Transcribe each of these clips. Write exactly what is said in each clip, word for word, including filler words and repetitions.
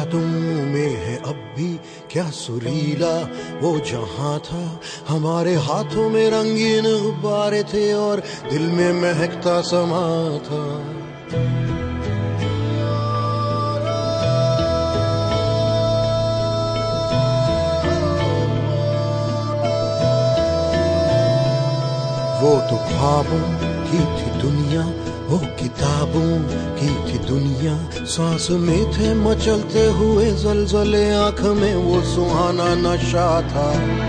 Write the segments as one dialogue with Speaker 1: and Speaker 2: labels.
Speaker 1: यादों में है अब भी क्या सुरीला वो जहां था। हमारे हाथों में रंगीन गुब्बारे थे और दिल में महकता समा था। वो तो ख्वाबों की थी दुनिया, वो किताबों की थी दुनिया। सांस में थे मचलते हुए जलजले, आंख में वो सुहाना नशा था।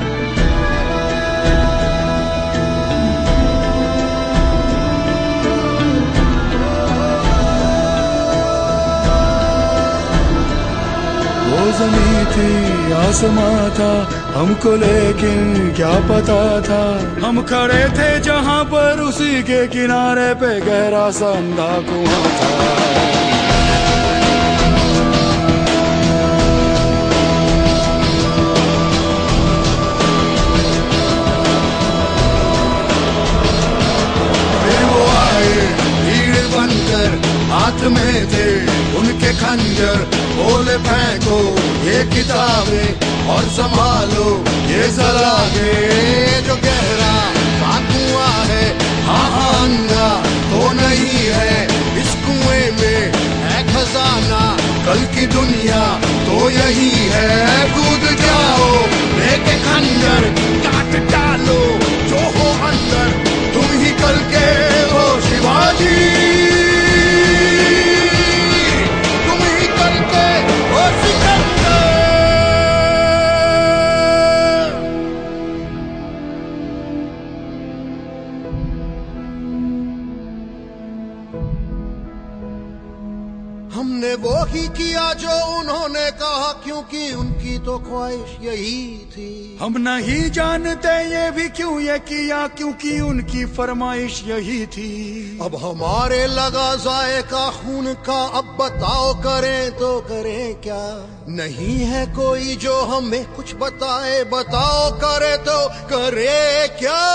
Speaker 2: वो ज़मीं थी आसमां था, हमको लेकिन क्या पता था। हम खड़े थे जहां पर उसी के किनारे पे गहरा सा अंधा कुआं था। फिर वो आए भीड़ बनकर, हाथ में थे उनके खंजर। बोले फेंको ये किताबें और संभालो ये सलागे। जो गहरा सा कुआं है, हाँ हाँ अंधा तो नहीं है। इस कुएं में है खजाना, कल की दुनिया तो यही है। कूद जाओ लेके खंजर, काट डालो जो हो अंदर। तुम ही कल के हो शिवाजी,
Speaker 1: हमने वो ही किया जो उन्होंने कहा, क्योंकि उनकी तो ख्वाहिश यही थी।
Speaker 2: हम नहीं जानते ये भी क्यों ये किया, क्योंकि उनकी फरमाइश यही थी।
Speaker 1: अब हमारे लगा जायका खून का, अब बताओ करें तो करें क्या। नहीं है कोई जो हमें कुछ बताए, बताओ करे तो करे क्या।